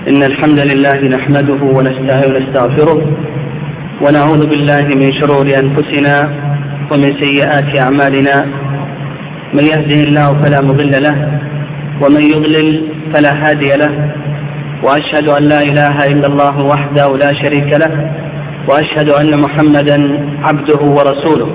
إن الحمد لله نحمده ونستعينه ونستغفره ونعوذ بالله من شرور أنفسنا ومن سيئات أعمالنا. من يهده الله فلا مضل له ومن يضلل فلا هادي له، وأشهد أن لا إله إلا الله وحده لا شريك له، وأشهد أن محمدا عبده ورسوله.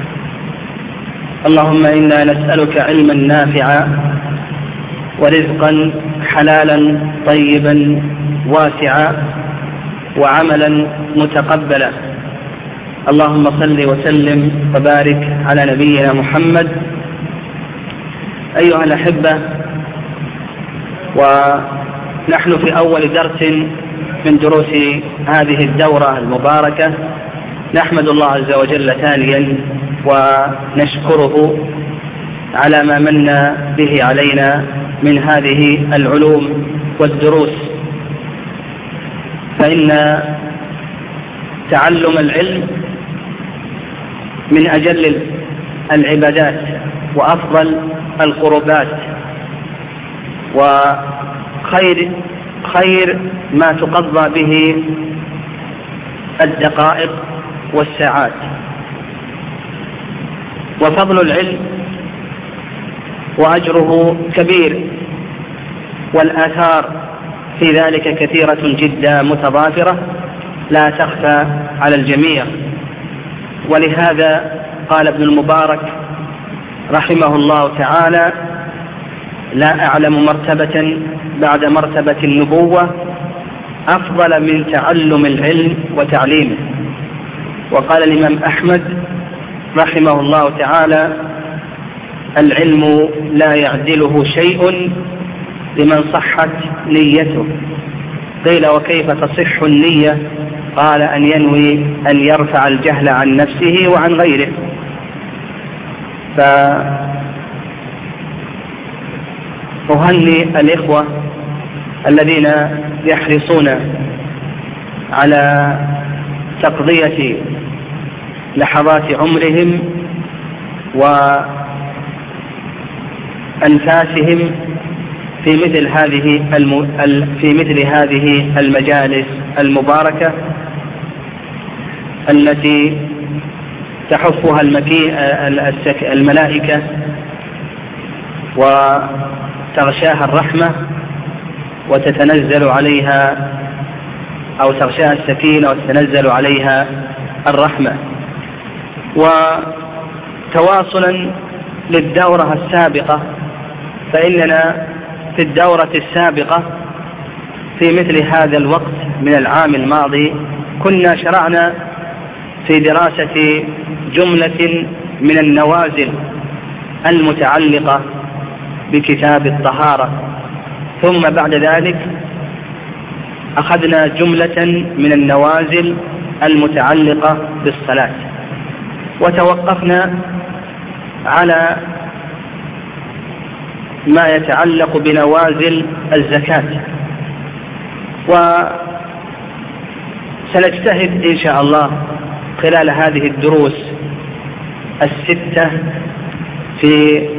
اللهم إنا نسألك علما نافعا ورزقا حلالا طيبا واسعا وعملا متقبلا. اللهم صل وسلم وبارك على نبينا محمد. أيها الأحبة، ونحن في أول درس من دروس هذه الدورة المباركة، نحمد الله عز وجل ثانيا ونشكره على ما من به علينا من هذه العلوم والدروس، فإن تعلم العلم من أجل العبادات وأفضل القربات، وخير ما تقضى به الدقائق والساعات. وفضل العلم وأجره كبير، والآثار في ذلك كثيرة جدا متضافرة لا تخفى على الجميع. ولهذا قال ابن المبارك رحمه الله تعالى: لا أعلم مرتبة بعد مرتبة النبوة أفضل من تعلم العلم وتعليمه. وقال الإمام أحمد رحمه الله تعالى: العلم لا يعدله شيء لمن صحت نيته. قيل: وكيف تصح النية؟ قال: أن ينوي أن يرفع الجهل عن نفسه وعن غيره. فأهني الإخوة الذين يحرصون على تقضية لحظات عمرهم وأنفاسهم في مثل هذه المجالس المباركة التي تحفها الملائكة وتغشاها الرحمة وتتنزل عليها، أو تغشاها السكينة وتتنزل عليها الرحمة. وتواصلا للدورة السابقة، فإننا في الدورة السابقة في مثل هذا الوقت من العام الماضي كنا شرعنا في دراسة جملة من النوازل المتعلقة بكتاب الطهارة، ثم بعد ذلك أخذنا جملة من النوازل المتعلقة بالصلاة، وتوقفنا على ما يتعلق بنوازل الزكاة. وسنجتهد إن شاء الله خلال هذه الدروس الستة في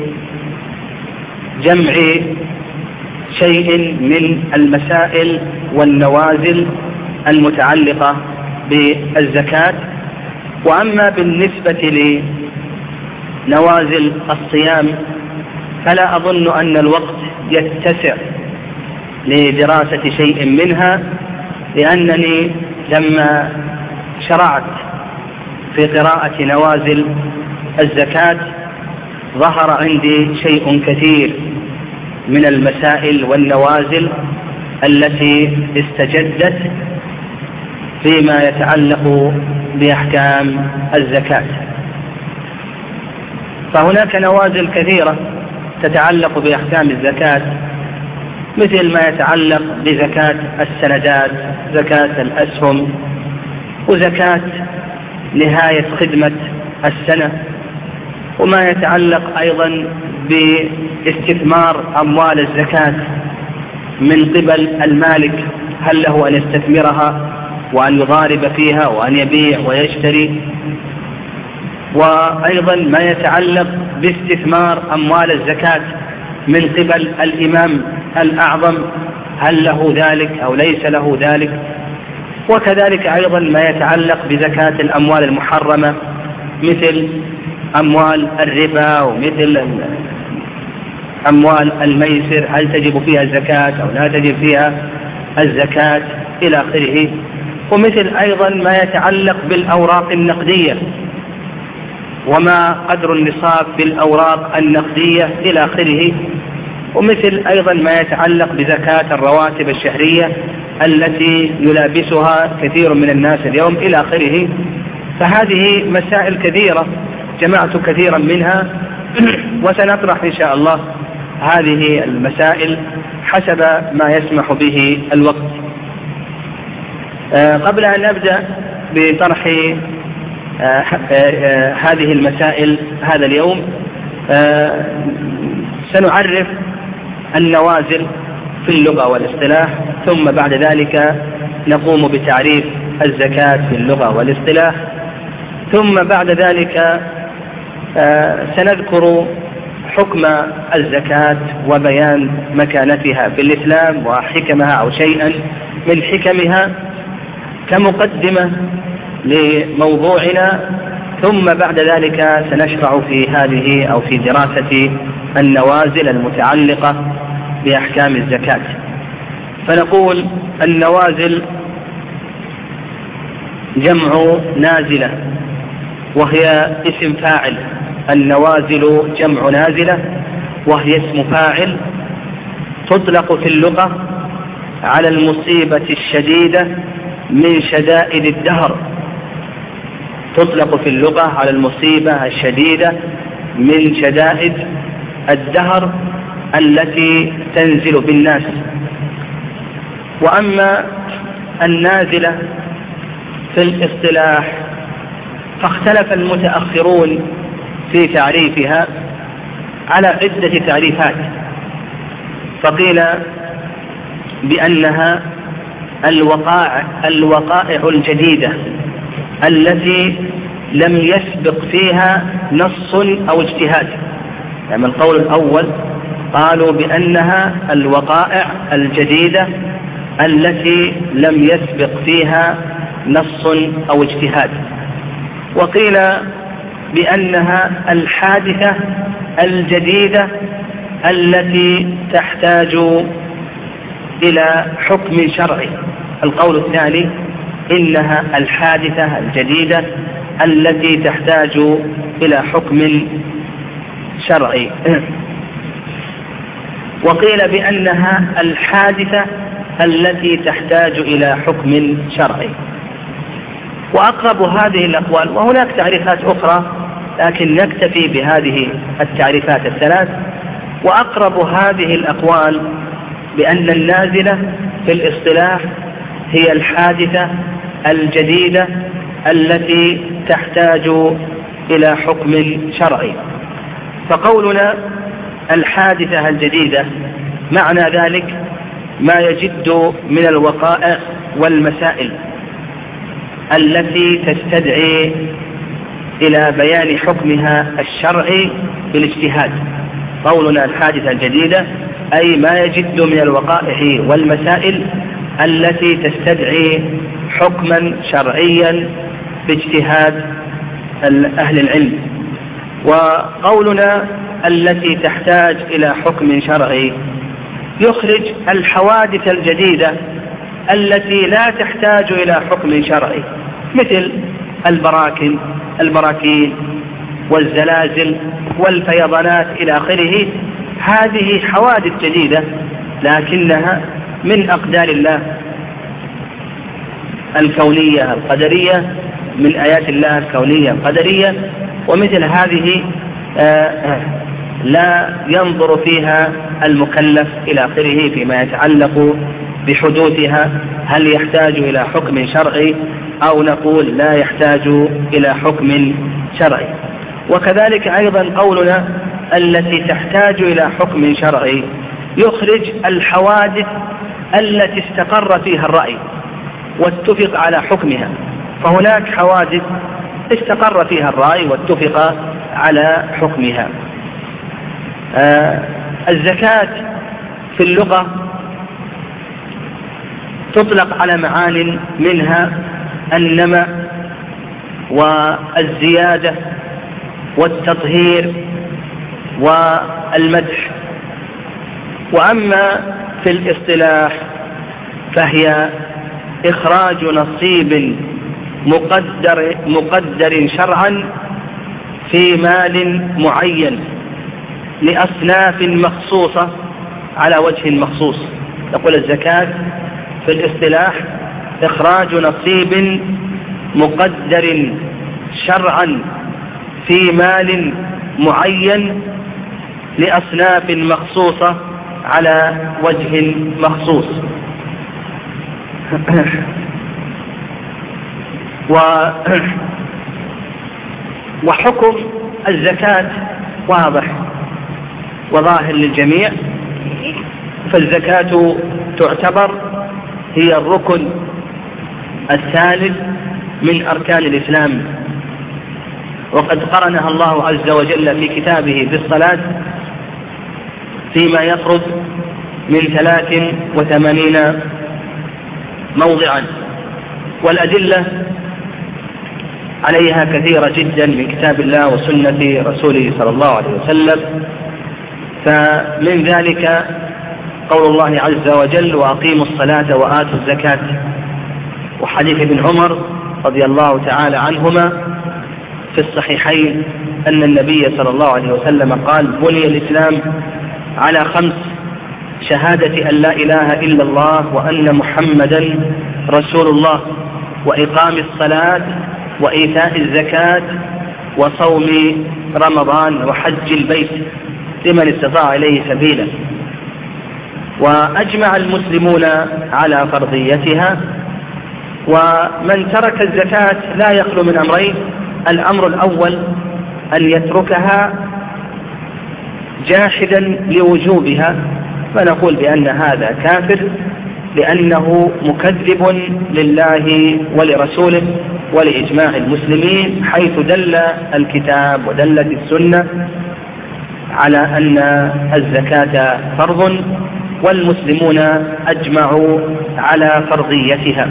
جمع شيء من المسائل والنوازل المتعلقة بالزكاة. وأما بالنسبة لنوازل الصيام فلا أظن أن الوقت يتسع لدراسة شيء منها، لأنني لما شرعت في قراءة نوازل الزكاة ظهر عندي شيء كثير من المسائل والنوازل التي استجدت فيما يتعلق بأحكام الزكاة. فهناك نوازل كثيرة تتعلق بأحكام الزكاة، مثل ما يتعلق بزكاة السندات، زكاة الأسهم، وزكاة نهاية خدمة السنة، وما يتعلق أيضا باستثمار أموال الزكاة من قبل المالك، هل له أن يستثمرها وأن يضارب فيها وأن يبيع ويشتري، وأيضا ما يتعلق باستثمار أموال الزكاة من قبل الإمام الأعظم، هل له ذلك أو ليس له ذلك. وكذلك أيضا ما يتعلق بزكاة الأموال المحرمة مثل أموال الربا ومثل أموال الميسر، هل تجب فيها الزكاة أو لا تجب فيها الزكاة إلى آخره. ومثل أيضا ما يتعلق بالأوراق النقدية وما قدر النصاب بالأوراق النقدية إلى آخره. ومثل أيضا ما يتعلق بزكاة الرواتب الشهرية التي يلابسها كثير من الناس اليوم إلى آخره. فهذه مسائل كثيرة جمعت كثيرا منها وسنطرح إن شاء الله هذه المسائل حسب ما يسمح به الوقت. قبل أن نبدأ بطرح هذه المسائل هذا اليوم سنعرف النوازل في اللغة والاصطلاح، ثم بعد ذلك نقوم بتعريف الزكاة في اللغة والاصطلاح، ثم بعد ذلك سنذكر حكم الزكاة وبيان مكانتها في الإسلام وحكمها أو شيئا من حكمها كمقدمة لموضوعنا، ثم بعد ذلك سنشرع في هذه أو في دراسة النوازل المتعلقة بأحكام الزكاة. فنقول النوازل جمع نازلة وهي اسم فاعل. النوازل جمع نازلة وهي اسم فاعل، تطلق في اللغة على المصيبة الشديدة من شدائد الدهر. تطلق في اللغة على المصيبة الشديدة من شدائد الدهر التي تنزل بالناس. وأما النازلة في الاصطلاح فاختلف المتأخرون في تعريفها على عدة تعريفات. فقيل بأنها الوقائع الجديدة التي لم يسبق فيها نص أو اجتهاد. يعني القول الأول قالوا بأنها الوقائع الجديدة التي لم يسبق فيها نص أو اجتهاد. وقيل بأنها الحادثة الجديدة التي تحتاج إلى حكم شرعي. القول الثاني إنها الحادثة الجديدة التي تحتاج إلى حكم شرعي. وقيل بأنها الحادثة التي تحتاج إلى حكم شرعي. وأقرب هذه الأقوال، وهناك تعريفات أخرى لكن نكتفي بهذه التعريفات الثلاث، وأقرب هذه الأقوال بأن النازلة في الاصطلاح هي الحادثة الجديدة التي تحتاج إلى حكم شرعي. فقولنا الحادثة الجديدة معنى ذلك ما يجد من الوقائع والمسائل التي تستدعي إلى بيان حكمها الشرعي بالاجتهاد. قولنا الحادثة الجديدة أي ما يجد من الوقائع والمسائل التي تستدعي حكما شرعيا باجتهاد أهل العلم. وقولنا التي تحتاج إلى حكم شرعي يخرج الحوادث الجديدة التي لا تحتاج إلى حكم شرعي، مثل البراكين والزلازل والفيضانات إلى آخره. هذه حوادث جديدة لكنها من أقدار الله الكونية القدرية، من آيات الله الكونية القدرية. ومثل هذه لا ينظر فيها المكلف إلى آخره فيما يتعلق بحدوثها، هل يحتاج إلى حكم شرعي أو نقول لا يحتاج إلى حكم شرعي. وكذلك أيضا قولنا التي تحتاج إلى حكم شرعي يخرج الحوادث التي استقر فيها الرأي واتفق على حكمها. فهناك حوادث استقر فيها الرأي واتفق على حكمها. الزكاة في اللغة تطلق على معان منها النمى والزيادة والتطهير والمدح. وأما في الاصطلاح فهي إخراج نصيب مقدر شرعا في مال معين لأصناف مخصوصة على وجه مخصوص. نقول الزكاة في الاصطلاح إخراج نصيب مقدر شرعا في مال معين لأصناف مخصوصة على وجه مخصوص. وحكم الزكاة واضح وظاهر للجميع، فالزكاة تعتبر هي الركن الثالث من أركان الإسلام، وقد قرنها الله عز وجل في كتابه بالصلاة فيما يقرب من 83 موضعا، والأدلة عليها كثيرة جدا من كتاب الله وسنة رسوله صلى الله عليه وسلم. فمن ذلك قول الله عز وجل: وأقيموا الصلاة وآتوا الزكاة، وحديث ابن عمر رضي الله تعالى عنهما في الصحيحين أن النبي صلى الله عليه وسلم قال: بني الإسلام على 5: شهادة أن لا إله إلا الله وأن محمدا رسول الله، وإقام الصلاة، وإيتاء الزكاة، وصوم رمضان، وحج البيت لمن استطاع إليه سبيلا. وأجمع المسلمون على فرضيتها، ومن ترك الزكاة لا يخلو من أمرين: الأمر الأول أن يتركها جاحدا لوجوبها، فنقول بأن هذا كافر لأنه مكذب لله ولرسوله ولإجماع المسلمين، حيث دل الكتاب ودلت السنة على أن الزكاة فرض، والمسلمون أجمعوا على فرضيتها.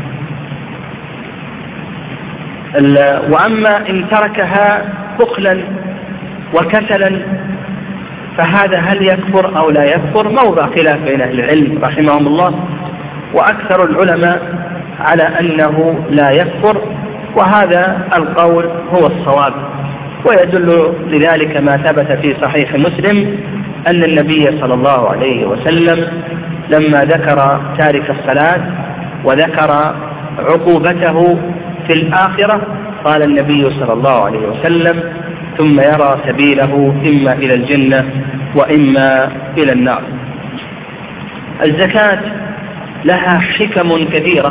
وأما إن تركها بخلا وكسلا فهذا هل يكفر أو لا يكفر موضع خلاف بين أهل العلم رحمهم الله، وأكثر العلماء على أنه لا يكفر، وهذا القول هو الصواب. ويدل لذلك ما ثبت في صحيح مسلم أن النبي صلى الله عليه وسلم لما ذكر تارك الصلاة وذكر عقوبته في الآخرة قال النبي صلى الله عليه وسلم: ثم يرى سبيله إما إلى الجنة وإما إلى النار. الزكاة لها حكم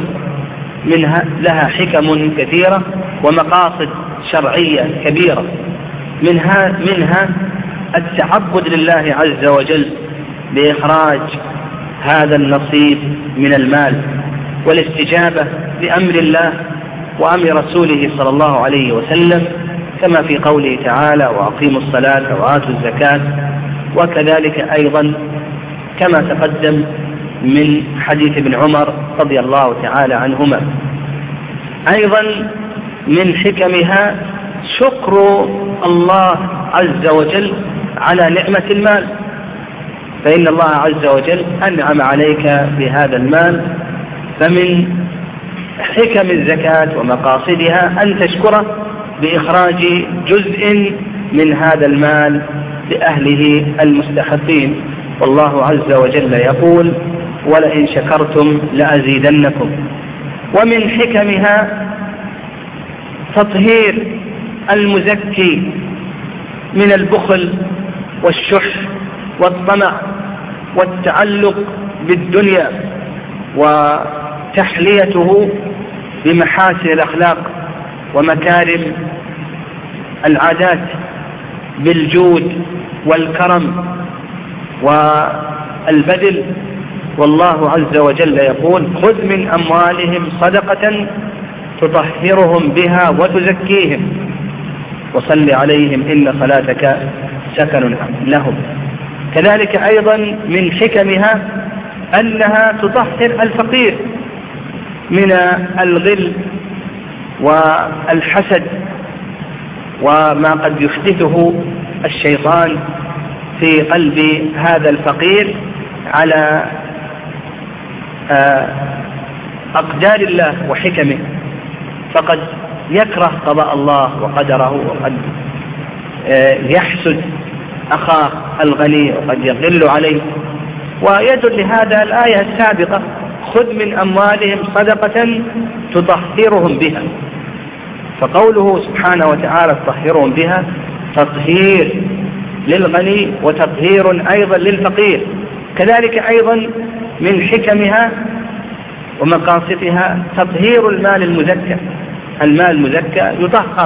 كثيرة ومقاصد شرعية كبيرة، منها التعبد لله عز وجل بإخراج هذا النصيب من المال، والاستجابة لأمر الله وأمر رسوله صلى الله عليه وسلم، كما في قوله تعالى: وأقيموا الصلاة وآتوا الزكاة. وكذلك أيضا كما تقدم من حديث ابن عمر رضي الله تعالى عنهما. أيضا من حكمها شكر الله عز وجل على نعمة المال، فإن الله عز وجل أنعم عليك بهذا المال، فمن حكم الزكاة ومقاصدها أن تشكره بإخراج جزء من هذا المال لأهله المستحقين. والله عز وجل يقول: ولئن شكرتم لأزيدنكم. ومن حكمها تطهير المزكي من البخل والشح والطمع والتعلق بالدنيا، وتحليته بمحاسن الأخلاق ومكارم العادات بالجود والكرم والبذل. والله عز وجل يقول: خذ من أموالهم صدقة تطهرهم بها وتزكيهم وصل عليهم إن صلاتك سكن لهم. كذلك أيضا من حكمها أنها تطهر الفقير من الغل والحسد وما قد يحدثه الشيطان في قلب هذا الفقير على أقدار الله وحكمه، فقد يكره قضاء الله وقدره، وقد يحسد أخاه الغني وقد يغل عليه. ويدل لهذا الآية السابقة: خذ من أموالهم صدقة تطهرهم بها. فقوله سبحانه وتعالى تطهرهم بها تطهير للغني وتطهير أيضا للفقير. كذلك أيضا من حكمها ومقاصدها تطهير المال المزكى. المال المزكى يطهر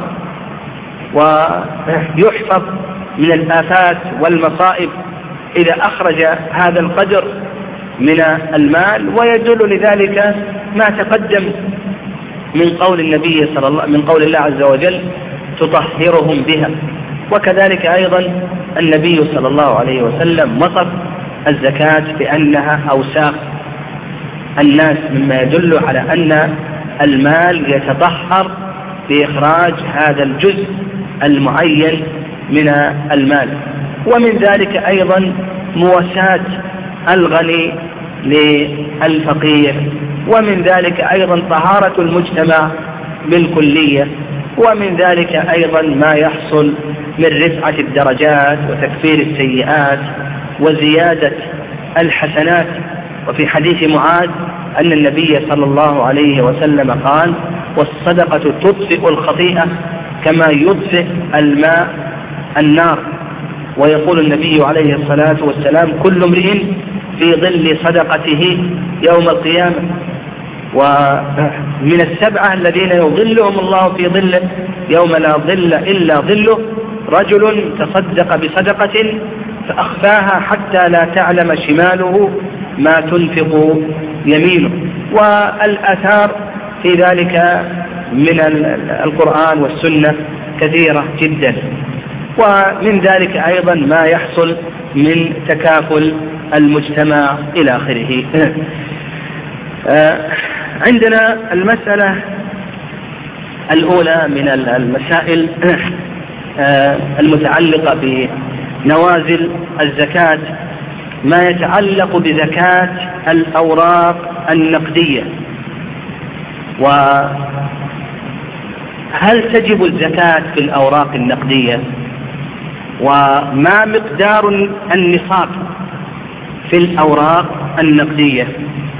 ويحفظ من الآفات والمصائب إذا أخرج هذا القدر من المال. ويدل لذلك ما تقدم من قول النبي من قول الله عز وجل تطهرهم بها. وكذلك أيضا النبي صلى الله عليه وسلم وصف الزكاة بأنها أوساخ الناس، مما يدل على أن المال يتطهر بإخراج هذا الجزء المعين من المال. ومن ذلك أيضا مواساة الغني للفقير، ومن ذلك أيضا طهارة المجتمع بالكلية، ومن ذلك أيضا ما يحصل من رفعة الدرجات وتكفير السيئات وزيادة الحسنات. وفي حديث معاذ أن النبي صلى الله عليه وسلم قال: والصدقة تطفئ الخطيئة كما يطفئ الماء النار. ويقول النبي عليه الصلاة والسلام: كل امرئ في ظل صدقته يوم القيامة. ومن السبعة الذين يظلهم الله في ظله يوم لا ظل إلا ظله: رجل تصدق بصدقة فأخفاها حتى لا تعلم شماله ما تنفق يمينه. والآثار في ذلك من القرآن والسنة كثيرة جدا. ومن ذلك أيضا ما يحصل من تكافل المجتمع إلى آخره. عندنا المسألة الأولى من المسائل المتعلقة بنوازل الزكاة ما يتعلق بزكاة الأوراق النقدية. وهل تجب الزكاة في الأوراق النقدية؟ وما مقدار النصاب في الأوراق النقدية؟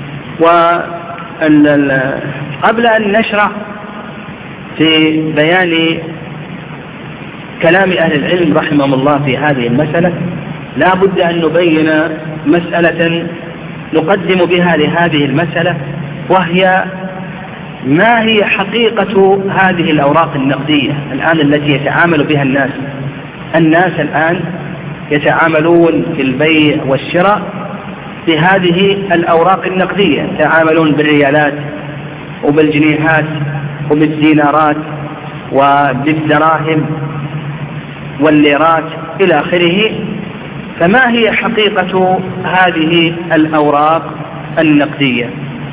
قبل أن نشرع في بيان كلام أهل العلم رحمهم الله في هذه المسألة، لا بد أن نبين مسألة نقدم بها لهذه المسألة، وهي ما هي حقيقة هذه الأوراق النقدية الآن التي يتعامل بها الناس. الناس الآن يتعاملون في البيع والشراء بهذه الأوراق النقدية، يتعاملون بالريالات وبالجنيهات وبالدينارات وبالدراهم والليرات إلى آخره. فما هي حقيقة هذه الأوراق النقدية؟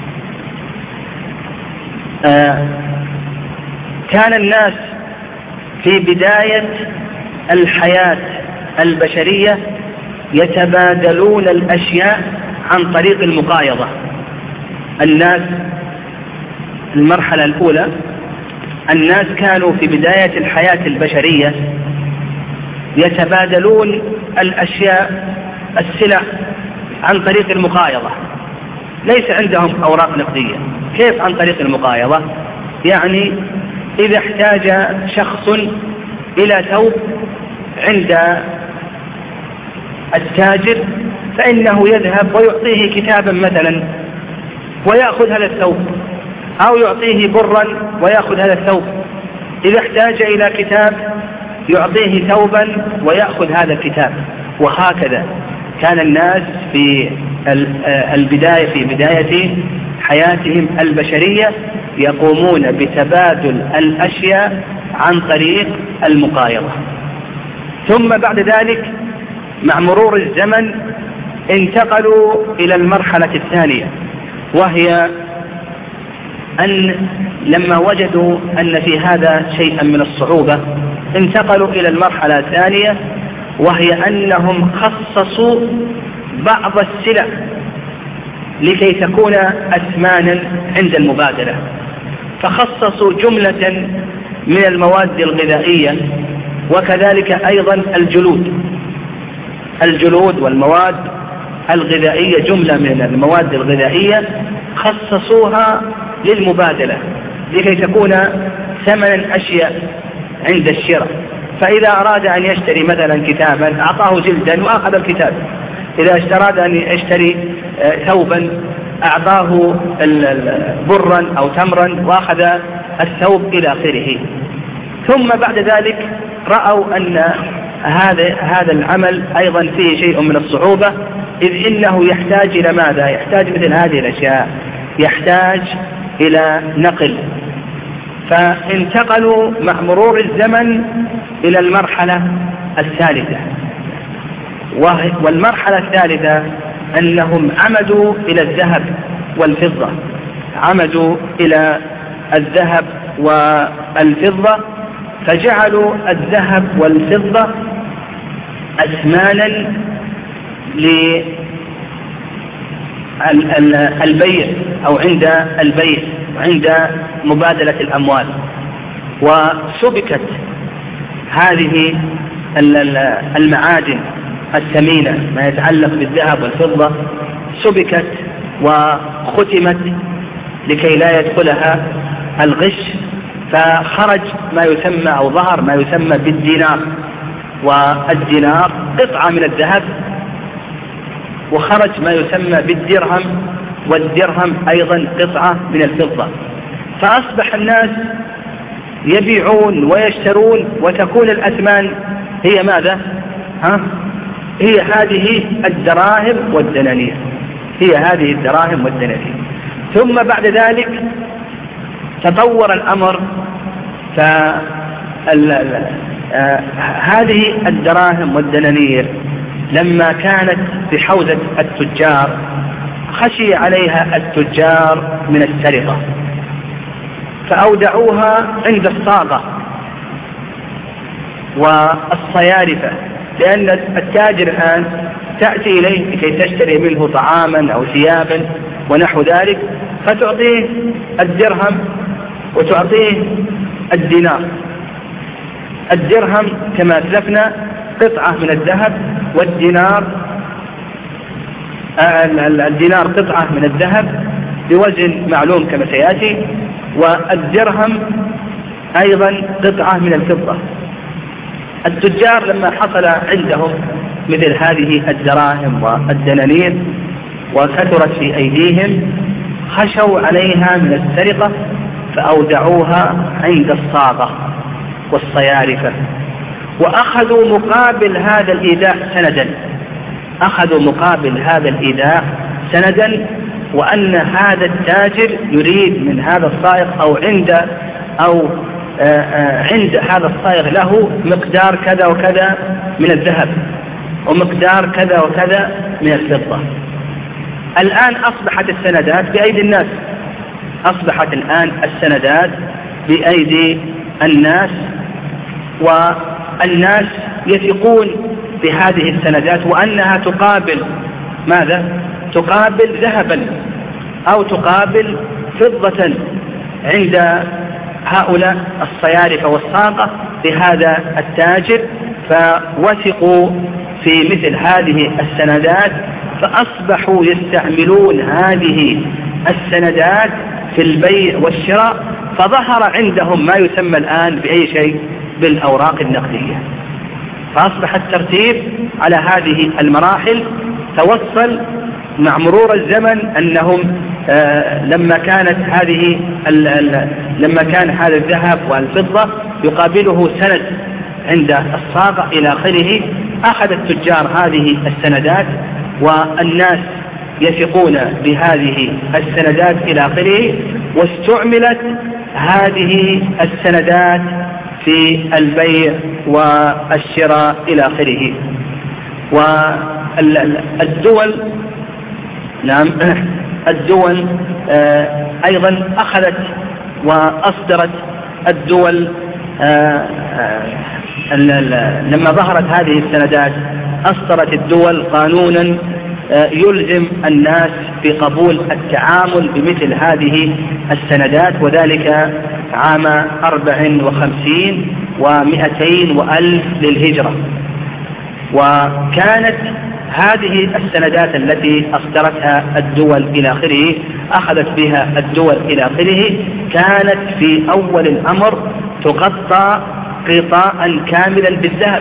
كان الناس في بداية الحياة البشرية يتبادلون الأشياء عن طريق المقايضة. الناس المرحلة الأولى الناس كانوا في بداية الحياة البشرية يتبادلون الأشياء السلع عن طريق المقايضة، ليس عندهم أوراق نقدية. كيف عن طريق المقايضة؟ يعني إذا احتاج شخص إلى ثوب عند التاجر فإنه يذهب ويعطيه كتابا مثلا ويأخذ هذا الثوب، أو يعطيه برا ويأخذ هذا الثوب. إذا احتاج إلى كتاب يعطيه ثوبا ويأخذ هذا الكتاب. وهكذا كان الناس في بداية حياتهم البشرية يقومون بتبادل الأشياء عن طريق المقايضة. ثم بعد ذلك مع مرور الزمن انتقلوا إلى المرحلة الثانية، وهي أن لما وجدوا أن في هذا شيئا من الصعوبة انتقلوا إلى المرحلة الثانية، وهي أنهم خصصوا بعض السلع لكي تكون أثمانا عند المبادلة، فخصصوا جملة من المواد الغذائية، وكذلك أيضا الجلود والمواد الغذائية، جملة من المواد الغذائية خصصوها للمبادلة لكي تكون ثمنا أشياء عند الشراء. فإذا أراد أن يشتري مثلا كتابا أعطاه جلدا وأخذ الكتاب، إذا أراد أن يشتري ثوبا أعطاه برا أو تمرا وأخذ الثوب إلى آخره. ثم بعد ذلك رأوا أن هذا العمل أيضا فيه شيء من الصعوبة، إذ إنه يحتاج إلى ماذا؟ يحتاج مثل هذه الأشياء، يحتاج إلى نقل. فانتقلوا مع مرور الزمن إلى المرحلة الثالثة، والمرحلة الثالثة أنهم عمدوا إلى الذهب والفضة، عمدوا إلى الذهب والفضة، فجعلوا الذهب والفضة أثمانا للبيع أو عند البيع وعند مبادلة الأموال. وسبكت هذه المعادن الثمينة ما يتعلق بالذهب والفضة، سبكت وختمت لكي لا يدخلها الغش، فخرج ما يسمى أو ظهر ما يسمى بالدينار، والدينار قطعة من الذهب، وخرج ما يسمى بالدرهم، والدرهم أيضا قطعة من الفضة. فأصبح الناس يبيعون ويشترون، وتكون الأثمان هي ماذا؟ هي هذه الدراهم والدنانير، هي هذه الدراهم والدنانير. ثم بعد ذلك تطور الأمر، هذه الدراهم والدنانير لما كانت بحوزة التجار خشي عليها التجار من السرقة، فأودعوها عند الصاغة والصيارفة، لأن التاجر الآن تأتي إليه لكي تشتري منه طعاما أو ثيابا ونحو ذلك، فتعطيه الدرهم وتعطيه الدينار. الدرهم كما أسلفنا قطعة من الذهب، والدينار الدينار قطعة من الذهب بوزن معلوم كما سيأتي، والدرهم أيضا قطعة من الفضة. التجار لما حصل عندهم مثل هذه الدراهم والدنانير وكثرت في أيديهم خشوا عليها من السرقة، فأودعوها عند الصاغة والصيارفة، وأخذوا مقابل هذا الإيداع سندا، أخذوا مقابل هذا الإيداع سندا، وأن هذا التاجر يريد من هذا الصائغ عند هذا الصائغ له مقدار كذا وكذا من الذهب ومقدار كذا وكذا من الفضة. الآن أصبحت السندات بأيدي الناس، أصبحت الآن السندات بأيدي الناس، والناس يثقون بهذه السندات وأنها تقابل ماذا؟ تقابل ذهبا أو تقابل فضة عند هؤلاء الصيارفة والصاغة بهذا التاجر، فوثقوا في مثل هذه السندات، فأصبحوا يستعملون هذه السندات في البيع والشراء، فظهر عندهم ما يسمى الآن بأي شيء؟ بالأوراق النقدية. فأصبح الترتيب على هذه المراحل، توصل مع مرور الزمن أنهم لما كان هذا الذهب والفضة يقابله سند عند الصاغة إلى آخره، أخذ التجار هذه السندات والناس يثقون بهذه السندات إلى آخره، واستعملت هذه السندات في البيع والشراء إلى آخره. والدول أيضا أخذت وأصدرت الدول لما ظهرت هذه السندات أصدرت الدول قانونا يلزم الناس بقبول التعامل بمثل هذه السندات، وذلك عام 54 و200 وألف للهجرة. وكانت هذه السندات التي أصدرتها الدول إلى آخره أخذت بها الدول إلى آخره كانت في أول الأمر تغطى غطاء كاملا بالذهب.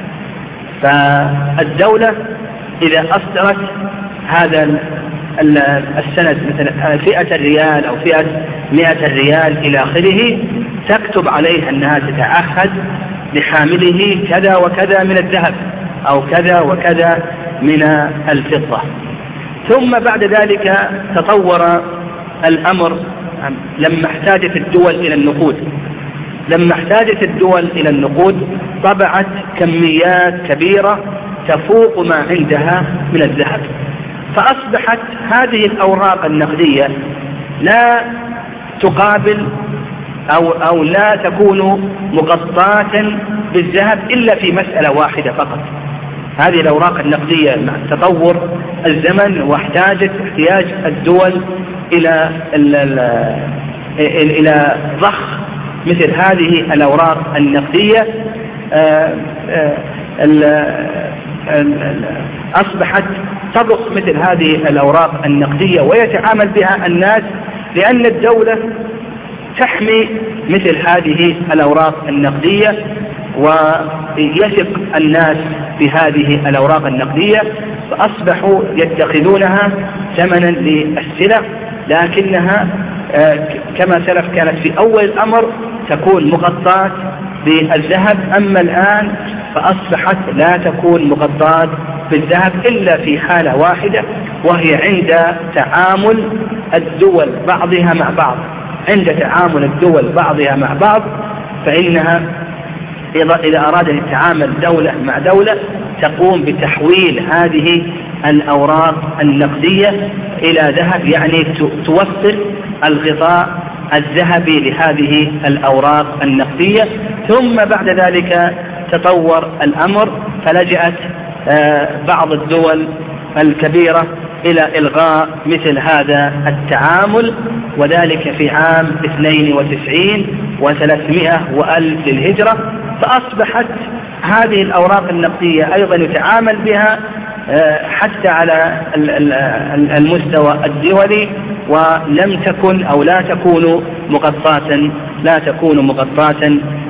فالدولة إذا أصدرت هذا السند مثلا 100 ريال أو 100 ريال إلى آخره تكتب عليه أنها تتعهد لحامله كذا وكذا من الذهب أو كذا وكذا من الفضة. ثم بعد ذلك تطور الأمر لما احتاجت الدول إلى النقود طبعت كميات كبيرة تفوق ما عندها من الذهب، فأصبحت هذه الأوراق النقدية لا تقابل أو لا تكون مغطاة بالذهب إلا في مسألة واحدة فقط. هذه الأوراق النقدية مع تطور الزمن واحتاج الدول إلى ضخ مثل هذه الأوراق النقدية، أصبحت تضخ مثل هذه الأوراق النقدية ويتعامل بها الناس، لأن الدولة تحمي مثل هذه الأوراق النقدية ويثق الناس بهذه الأوراق النقدية، فأصبحوا يتخذونها ثمنا للسلع، لكنها كما سلف كانت في أول الأمر تكون مغطاة بالذهب. أما الآن فأصبحت لا تكون مغطاة بالذهب إلا في حالة واحدة، وهي عند تعامل الدول بعضها مع بعض. عند تعامل الدول بعضها مع بعض فإنها إذا أراد أن يتعامل دولة مع دولة تقوم بتحويل هذه الأوراق النقدية إلى ذهب، يعني توفر الغطاء الذهبي لهذه الأوراق النقدية. ثم بعد ذلك تطور الأمر فلجأت بعض الدول الكبيرة إلى إلغاء مثل هذا التعامل، وذلك في عام 92 و300 وألف للهجرة. فأصبحت هذه الأوراق النقدية أيضا يتعامل بها حتى على المستوى الدولي، ولم تكن أو لا تكون مغطاة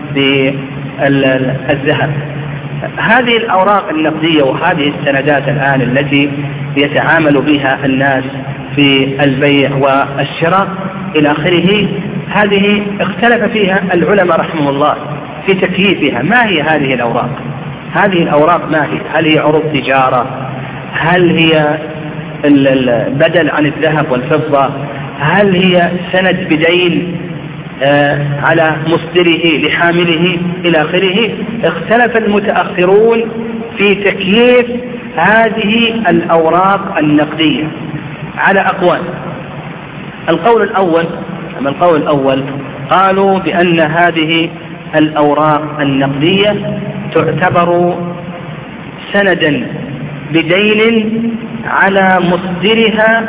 بالذهب. هذه الأوراق النقدية وهذه السندات الآن التي يتعامل بها الناس في البيع والشراء إلى آخره، هذه اختلف فيها العلماء رحمه الله في تكييفها. ما هي هذه الأوراق؟ هذه الأوراق ما هي؟ هل هي عروض تجارة؟ هل هي بدل عن الذهب والفضة؟ هل هي سند بدين على مصدره لحامله إلى آخره؟ اختلف المتأخرون في تكييف هذه الأوراق النقدية على أقوال. القول الأول قالوا بأن هذه الأوراق النقدية تعتبر سندا بدين على مصدرها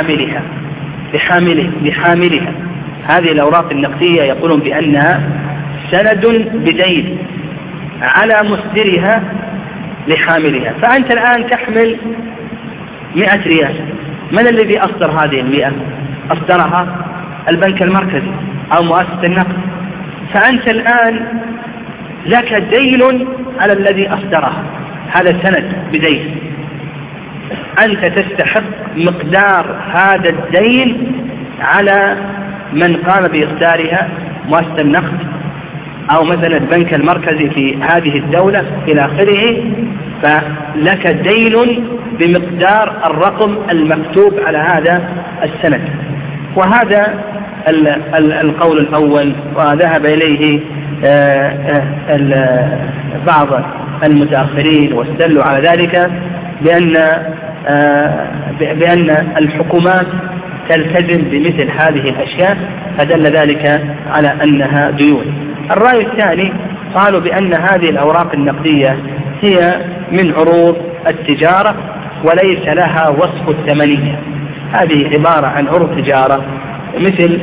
لحاملها. هذه الأوراق النقدية يقولون بأنها سند بدين على مصدرها لحاملها. فأنت الآن تحمل 100 ريال، من الذي أصدر هذه 100؟ أصدرها البنك المركزي أو مؤسسة النقد. فأنت الآن لك دين على الذي أصدرها، هذا سند بدين، أنت تستحق مقدار هذا الدين على من قام بإصدارها، مؤسسة النقد أو مثلا البنك المركزي في هذه الدولة إلى آخره. فلك دين بمقدار الرقم المكتوب على هذا السند. وهذا القول الأول، وذهب إليه بعض المتأخرين واستدلوا على ذلك بأن الحكومات تلتزم بمثل هذه الأشياء، فدل ذلك على أنها ديون. الرأي الثاني قالوا بأن هذه الأوراق النقدية هي من عروض التجارة وليس لها وصف الثمنية، هذه عبارة عن عروض تجارة مثل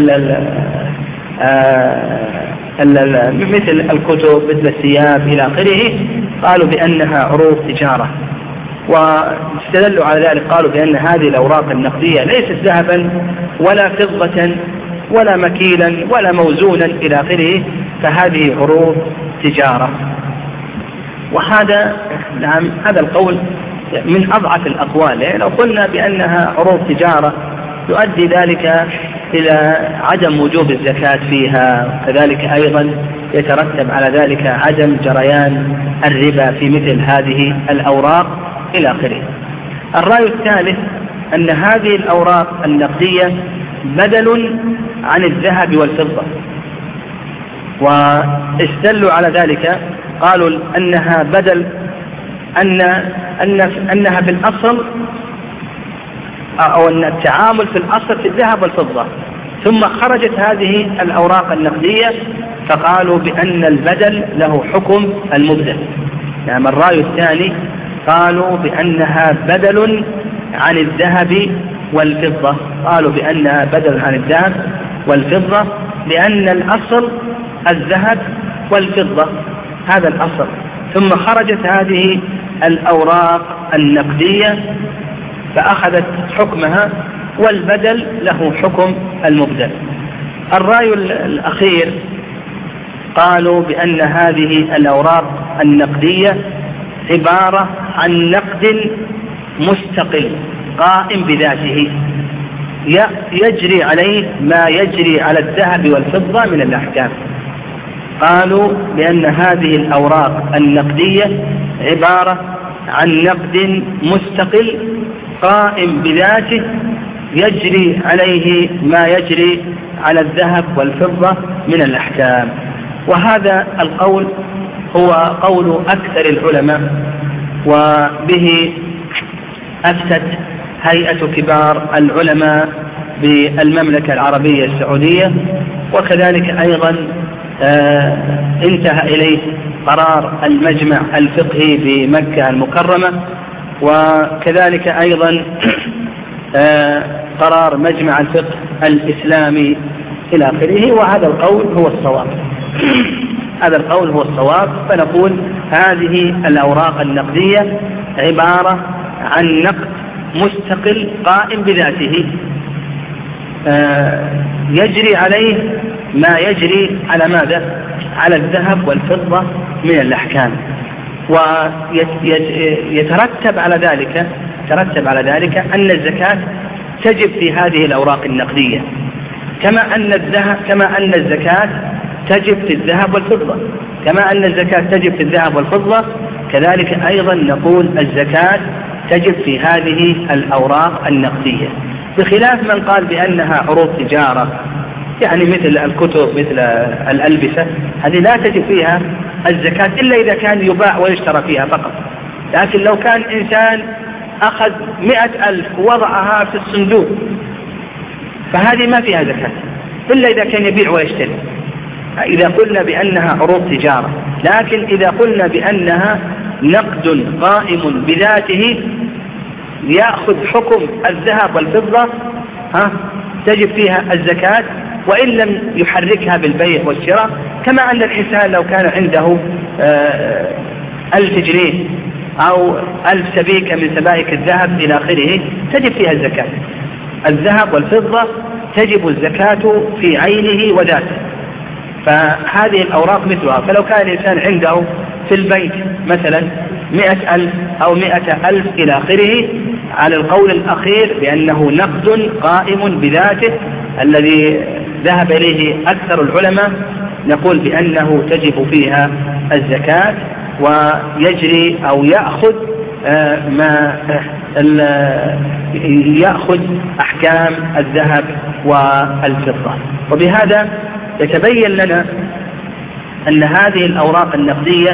مثل الكتب، مثل الثياب إلى آخره، قالوا بأنها عروض تجارة. واستدلوا على ذلك قالوا بأن هذه الأوراق النقدية ليست ذهبا ولا فضة ولا مكيلا ولا موزونا إلى آخره، فهذه عروض تجارة. وهذا نعم هذا القول من أضعف الأقوال، يعني لو قلنا بأنها عروض تجارة يؤدي ذلك إلى عدم وجوب الزكاة فيها، كذلك أيضا يترتب على ذلك عدم جريان الربا في مثل هذه الأوراق إلى آخره. الرأي الثالث أن هذه الأوراق النقدية بدل عن الذهب والفضة، واستدلوا على ذلك قالوا أنها بدل أنها في الأصل أو أن التعامل في الأصل في الذهب والفضة، ثم خرجت هذه الأوراق النقدية فقالوا بأن البدل له حكم المبدل. يعني الرأي الثاني قالوا بأنها بدل عن الذهب والفضة، قالوا بأنها بدل عن الذهب والفضة لأن الأصل الذهب والفضة، هذا الأصل، ثم خرجت هذه الأوراق النقدية فأخذت حكمها والبدل له حكم المبدل. الرأي الأخير قالوا بأن هذه الأوراق النقدية عبارة عن نقد مستقل قائم بذاته يجري عليه ما يجري على الذهب والفضة من الأحكام. قالوا بأن هذه الأوراق النقدية عبارة عن نقد مستقل قائم بذاته يجري عليه ما يجري على الذهب والفضة من الأحكام. وهذا القول هو قول أكثر العلماء، وبه أفتت هيئة كبار العلماء بالمملكة العربية السعودية، وكذلك أيضا انتهى إليه قرار المجمع الفقهي بمكة المكرمة، وكذلك أيضا قرار مجمع الفقه الإسلامي إلى آخره. وهذا القول هو الصواب، هذا القول هو الصواب. فنقول هذه الأوراق النقدية عبارة عن نقد مستقل قائم بذاته يجري عليه ما يجري على ماذا؟ على الذهب والفضة من الأحكام. ويترتب على ذلك أن الزكاة تجب في هذه الأوراق النقدية، كما أن الزكاة تجب في الذهب والفضة، كما أن الزكاة تجب في الذهب والفضة، كذلك أيضا نقول الزكاة تجب في هذه الأوراق النقدية، بخلاف من قال بأنها عروض تجارة، يعني مثل الكتب مثل الألبسة، هذه لا تجب فيها الزكاة إلا إذا كان يباع ويشترى فيها فقط. لكن لو كان إنسان أخذ 100,000 ووضعها في الصندوق فهذه ما فيها زكاة إلا إذا كان يبيع ويشتري، إذا قلنا بأنها عروض تجارة. لكن إذا قلنا بأنها نقد قائم بذاته يأخذ حكم الذهب والفضة تجب فيها الزكاة وإن لم يحركها بالبيع والشراء، كما أن الإنسان لو كان عنده 1000 جنيه أو 1000 سبيكة من سبائك الذهب إلى آخره تجب فيها الزكاة. الذهب والفضة تجب الزكاة في عينه وذاته، فهذه الأوراق مثلها. فلو كان الإنسان عنده في البيت مثلا 100,000 أو 100,000 إلى آخره، على القول الأخير بأنه نقد قائم بذاته الذي ذهب إليه أكثر العلماء، نقول بأنه تجب فيها الزكاة ويجري أو يأخذ أحكام الذهب والفضة. وبهذا يتبين لنا أن هذه الأوراق النقدية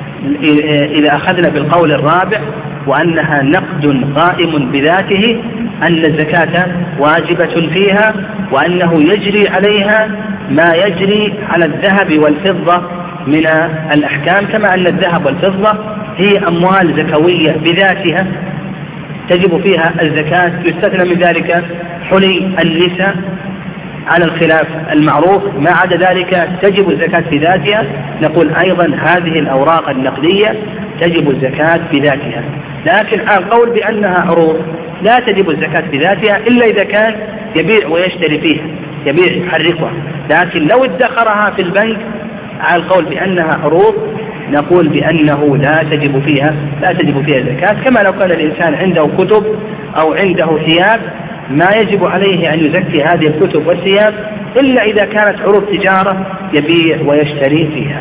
إذا أخذنا بالقول الرابع وأنها نقد قائم بذاته، أن الزكاة واجبة فيها، وأنه يجري عليها ما يجري على الذهب والفضة من الأحكام، كما أن الذهب والفضة هي أموال زكوية بذاتها تجب فيها الزكاة، يستثنى من ذلك حلي النساء على الخلاف المعروف، ما عدا ذلك تجب الزكاة بذاتها. نقول أيضا هذه الأوراق النقدية تجب الزكاة بذاتها، لكن القول بأنها عروض لا تجب الزكاة بذاتها إلا إذا كان يبيع ويشتري فيها، يبيع يحركها، لكن لو ادخرها في البنك على القول بأنها عروض نقول بأنه لا تجب فيها الزكاة، كما لو كان الإنسان عنده كتب أو عنده ثياب ما يجب عليه أن يزكي هذه الكتب والثياب إلا إذا كانت عروض تجارة يبيع ويشتري فيها.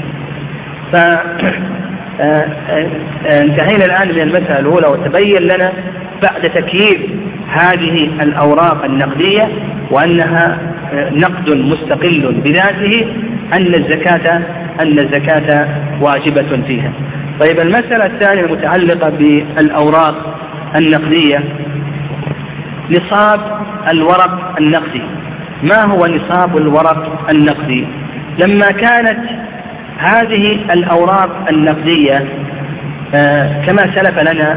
فانتهينا الآن من المسألة الأولى، وتبين لنا بعد تكييف هذه الأوراق النقدية وأنها نقد مستقل بذاته أن الزكاة واجبة فيها. طيب، المسألة الثانية المتعلقة بالأوراق النقدية، نصاب الورق النقدي. ما هو نصاب الورق النقدي؟ لما كانت هذه الأوراق النقدية كما سلف لنا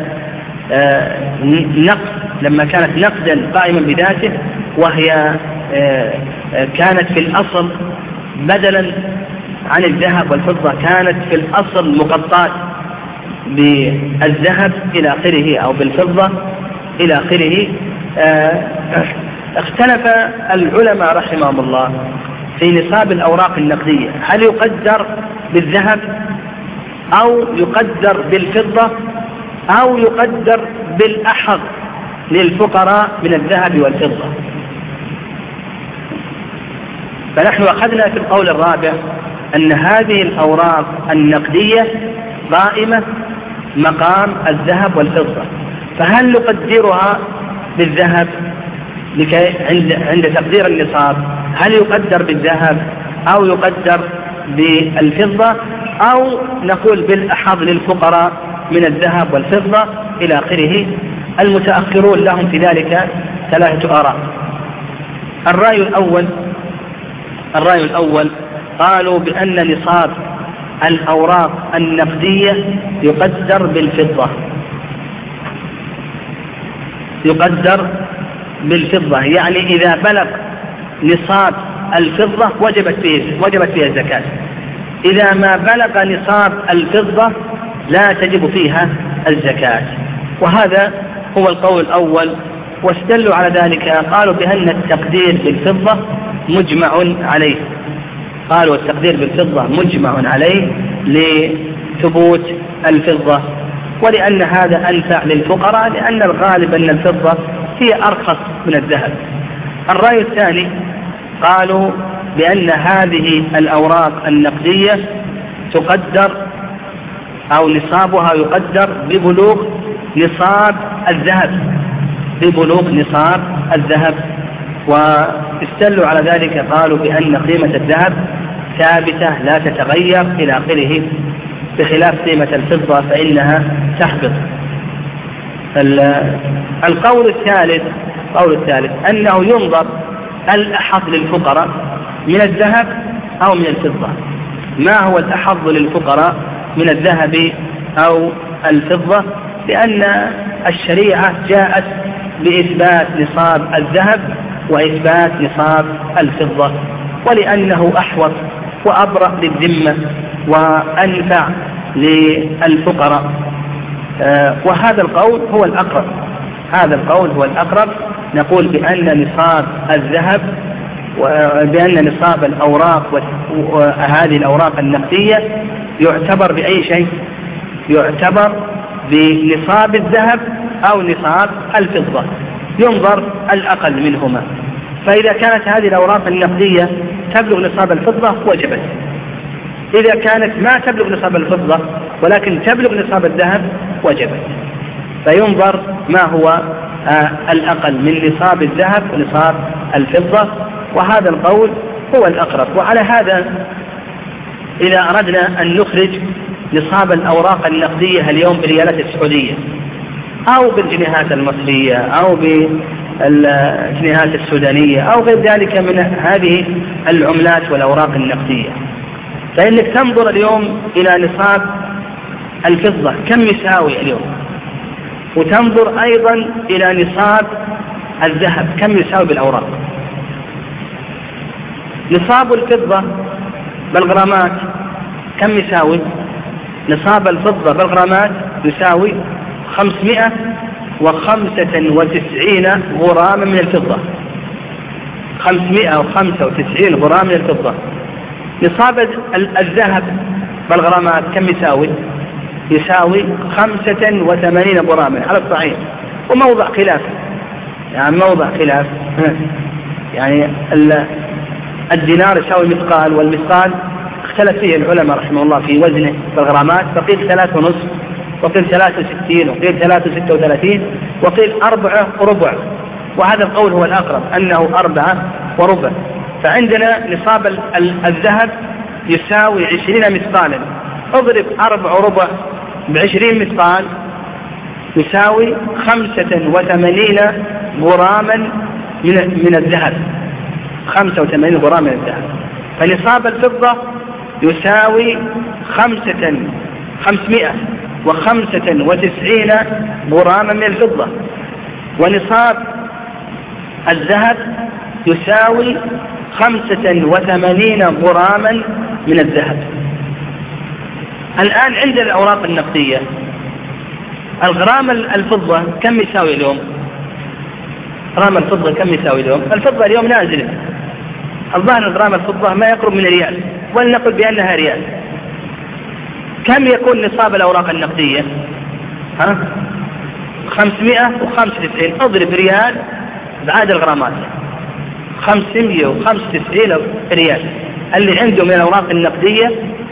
نقد، لما كانت نقدا قائما بذاته، وهي كانت في الأصل بدلا عن الذهب والفضة، كانت في الأصل مقطعة بالذهب إلى آخره أو بالفضة إلى آخره. اختلف العلماء رحمهم الله في نصاب الأوراق النقدية، هل يقدر بالذهب أو يقدر بالفضة أو يقدر بالأحظ للفقراء من الذهب والفضة. فنحن أخذنا في القول الرابع أن هذه الأوراق النقدية قائمة مقام الذهب والفضة، فهل نقدرها بالذهب عند تقدير النصاب؟ هل يقدر بالذهب أو يقدر بالفضة أو نقول بالأحظ للفقراء من الذهب والفضة إلى آخره؟ المتأخرون لهم في ذلك ثلاثة آراء. الرأي الأول قالوا بأن نصاب الأوراق النقدية يقدر بالفضة، يعني إذا بلغ نصاب الفضة وجبت فيها الزكاة، إذا ما بلغ نصاب الفضة لا تجب فيها الزكاة. وهذا هو القول الأول، واستدلوا على ذلك قالوا بأن التقدير بالفضة مجمع عليه، قالوا التقدير بالفضة مجمع عليه لثبوت الفضة، ولأن هذا أنفع للفقراء، لأن الغالب أن الفضة هي أرخص من الذهب. الرأي الثاني قالوا بأن هذه الأوراق النقدية تقدر أو نصابها يقدر ببلوغ نصاب الذهب، واستدلوا على ذلك قالوا بأن قيمة الذهب ثابتة لا تتغير إلى آخره، بخلاف قيمة الفضة فإنها تحبط. القول الثالث أنه ينظر الأحظ للفقراء من الذهب أو من الفضة. ما هو الأحظ للفقراء من الذهب أو الفضة؟ لأن الشريعة جاءت بإثبات نصاب الذهب وإثبات نصاب الفضة، ولأنه أحوط وأبرأ للذمة وأنفع للفقراء. وهذا القول هو الأقرب. نقول بأن نصاب الذهب وبأن نصاب الأوراق وهذه الأوراق النقدية يعتبر بأي شيء؟ يعتبر بنصاب الذهب أو نصاب الفضة، ينظر الأقل منهما. فإذا كانت هذه الأوراق النقدية تبلغ نصاب الفضة وجبت، إذا كانت ما تبلغ نصاب الفضة ولكن تبلغ نصاب الذهب وجبت. فينظر ما هو الأقل من نصاب الذهب ونصاب الفضة، وهذا القول هو الأقرب. وعلى هذا إذا أردنا أن نخرج نصاب الأوراق النقدية اليوم بالريالات السعودية أو بالجنيهات المصرية أو الجنيهات السودانية أو غير ذلك من هذه العملات والأوراق النقدية. فإنك تنظر اليوم إلى نصاب الفضة كم يساوي اليوم، وتنظر أيضا إلى نصاب الذهب كم يساوي بالأوراق. نصاب الفضة بالغرامات كم يساوي؟ نصاب الفضة بالغرامات يساوي 595 غراما من الفضة، 595 غرام من الفضة. نصاب الذهب بالغرامات كم يساوي؟ يساوي 85 غراما على الصحيح، وموضع خلاف، يعني موضع خلاف. يعني الدينار يساوي مثقال، والمثقال اختلف فيه العلماء رحمه الله في وزنه بالغرامات، فقيل 3.5، وقيل 63، وقيل 3.36، وقيل 4 وربع، وهذا القول هو الأقرب أنه 4 وربع. فعندنا نصاب الذهب يساوي 20 مثقالا، اضرب 4 وربع ب20 مثقال يساوي 85 غراما من الذهب، 85 غرام من الذهب. فنصاب الفضة يساوي 595 غراما من الفضة، ونصاب الذهب يساوي 85 غراما من الذهب. الآن عند الأوراق النقدية الغرام الفضة كم يساوي اليوم؟ غرام الفضة كم يساوي اليوم؟ الفضة اليوم نازلة، الظاهر غرام الفضة ما يقرب من ريال، ولنقل بأنها ريال. كم يكون نصاب الأوراق النقدية؟ 595، اضرب ريال بعدد الغرامات، 595 ريال. اللي عنده من الأوراق النقدية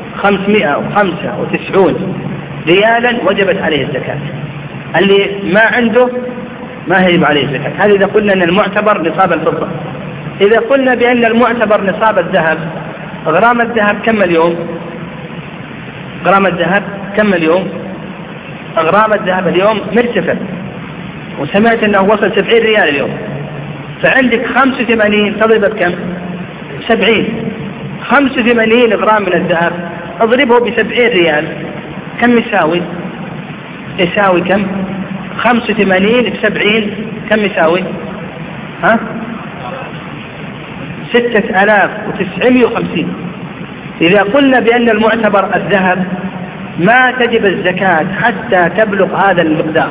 595 ريالا وجبت عليه الزكاة، اللي ما عنده ما يجب عليه الزكاة. هذا إذا قلنا أن المعتبر نصاب الفضة. إذا قلنا بأن المعتبر نصاب الذهب، غرام الذهب كم اليوم؟ غرام الذهب كم اليوم؟ غرام الذهب اليوم مرتفع، وسمعت أنه وصل 70 ريال اليوم. فعندك 85 تضرب بكم؟ 70. 85 غرام من الذهب اضربه ب70 ريال كم يساوي؟ يساوي كم؟ 85 ب70 كم يساوي؟ 6950. إذا قلنا بأن المعتبر الذهب ما تجب الزكاة حتى تبلغ هذا المقدار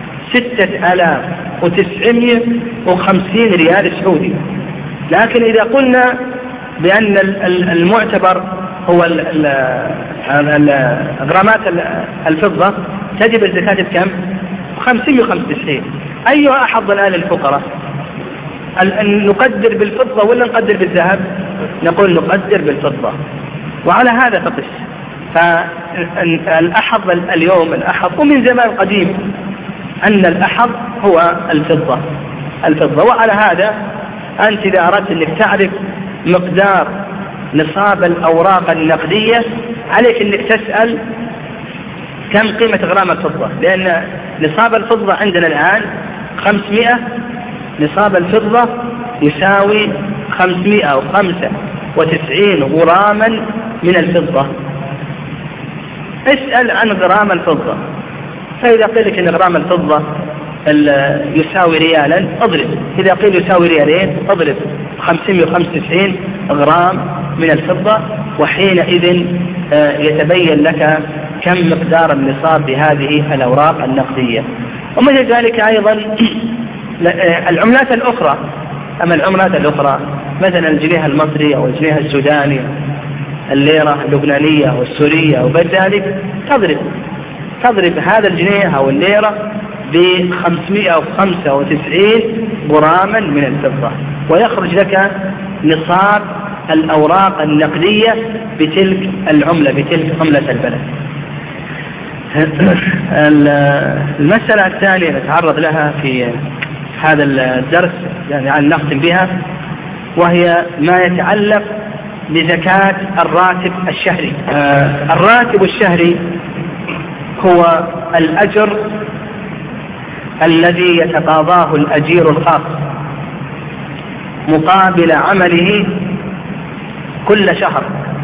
6950 ريال سعودي. لكن إذا قلنا بأن المعتبر هو غرامات الفضة تجب الزكاة بكم؟ 595. أيها أحظ الآن الفقراء؟ نقدر بالفضة ولا نقدر بالذهب؟ نقول نقدر بالفضة، وعلى هذا تقس. فالأحظ اليوم الأحظ، ومن زمان قديم أن الأحظ هو الفضة. وعلى هذا أنت إذا أردت أنك تعرف مقدار نصاب الأوراق النقدية عليك أنك تسأل كم قيمة غرام الفضة، لأن نصاب الفضة عندنا الآن 500. نصاب الفضة يساوي 595 غراما من الفضة. اسأل عن غرام الفضة، فإذا قيل لك أن غرام الفضة يساوي ريالا اضرب، إذا قيل يساوي ريالين اضرب 595 غرام من الفضة، وحينئذ يتبين لك كم مقدار النصاب بهذه الأوراق النقدية. ومثل ذلك أيضا العملات الأخرى. أما العملات الأخرى مثلا الجنيه المصري أو الجنيه السوداني، الليرة اللبنانية والسورية وغير ذلك، تضرب هذا الجنيه أو الليرة ب 595 غراما من الفضة، ويخرج لك نصاب الأوراق النقدية بتلك العملة، بتلك عملة البلد. المسألة الثانية نتعرض لها في هذا الدرس يعني نختم بها، وهي ما يتعلق بزكاة الراتب الشهري. الراتب الشهري هو الأجر الذي يتقاضاه الأجير الخاص مقابل عمله كل شهر،